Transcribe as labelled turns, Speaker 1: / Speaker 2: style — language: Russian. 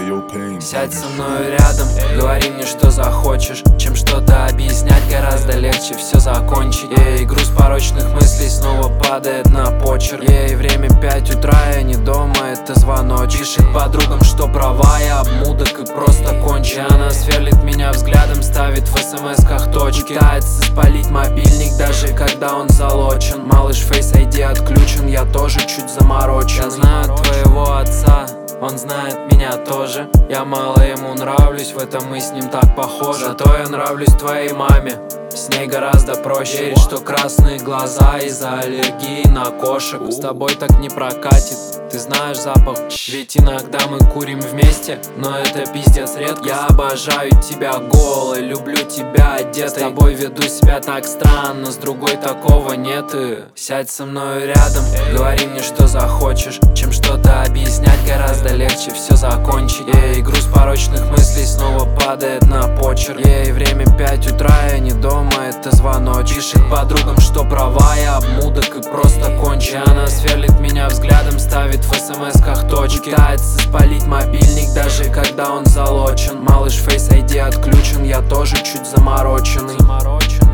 Speaker 1: Сядь со мной рядом, говори мне, что захочешь. Чем что-то объяснять, гораздо легче все закончить. Ей, груз порочных мыслей снова падает на почерк. Ей, время 5 утра, я не дома, это звоночек. Пишет подругам, что права, я обмудок и просто кончи. Она сверлит меня взглядом, ставит в смс-ках точки. Пытается спалить мобильник, даже когда он залочен. Малыш, Face ID отключен, я тоже чуть заморочен. Я знаю твоего отца, он знает меня тоже. Я мало ему нравлюсь, в этом мы с ним так похожи. Зато я нравлюсь твоей маме, с ней гораздо проще. Верить, что красные глаза из-за аллергии на кошек. С тобой так не прокатит, ты знаешь запах. Ведь иногда мы курим вместе, но это пиздец редко. Я обожаю тебя голой, люблю тебя одетой. С тобой веду себя так странно, с другой такого нет. И сядь со мной рядом, говори мне, что захочешь. Чем что-то объяснять, гораздо легче все закончить. Ей, груз порочных мыслей снова падает на почерк. Ей, время 5 утра, я не дома, это звоночек. Пишет подругам, что права, я обмудок и просто кончи. Она сверлит меня взглядом, ставит в смс-ках точки. Пытается спалить мобильник, даже когда он залочен. Малыш, Face ID отключен, я тоже чуть замороченный.